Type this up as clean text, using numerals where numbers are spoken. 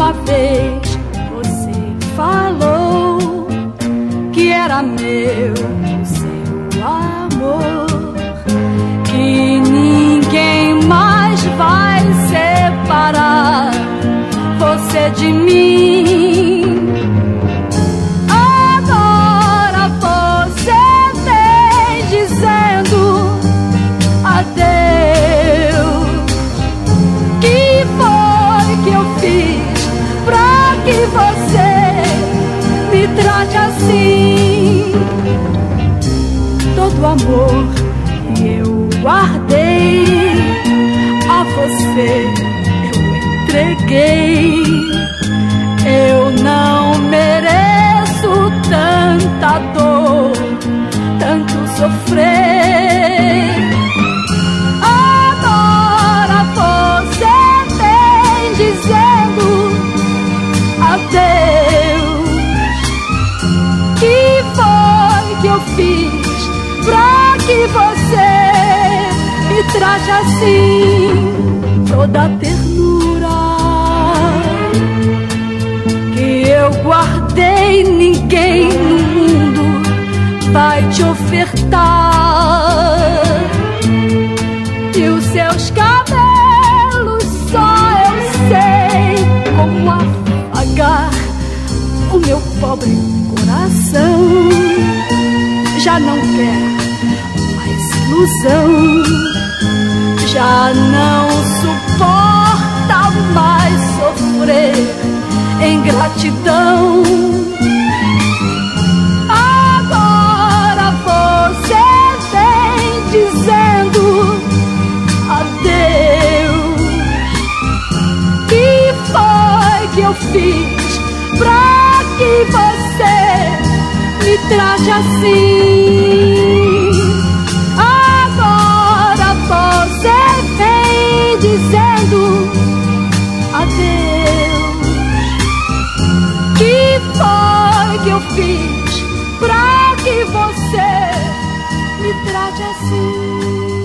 Uma vez você falou que era meu o seu amor, que ninguém mais vai separar você de mim. Agora você vem dizendo adeus. Que foi que eu fiz pra que você me trate assim? Todo o amor que eu guardei a você eu entreguei. Eu não mereço tanta dor, tanto sofrer. Agora você vem dizendo adeus. Que foi que eu fiz pra que você me trate assim? Toda a ternura que eu guardei, ninguém no mundo vai te ofertar. E os seus cabelos só eu sei como afagar o meu pobre coração. Já não quer mais ilusão, já não suporta mais sofrer em gratidão. Agora você vem dizendo adeus. Que foi que eu fiz pra que você me trate assim? Agora você vem dizendo adeus. Que foi que eu fiz pra que você me trate assim?